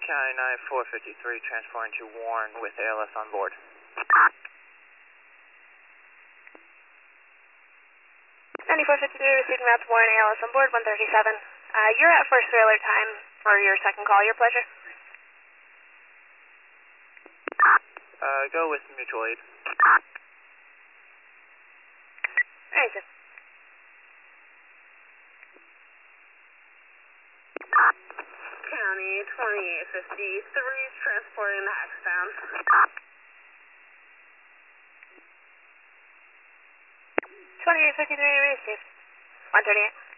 County 9453, transporting to Warren with ALS on board. 9453, receiving route to Warren, ALS on board, 137. You're at first alert time for your second call, your pleasure. Go with mutual aid. Alright, sir. County 2853, transporting to Hextown. 2853, received. 138.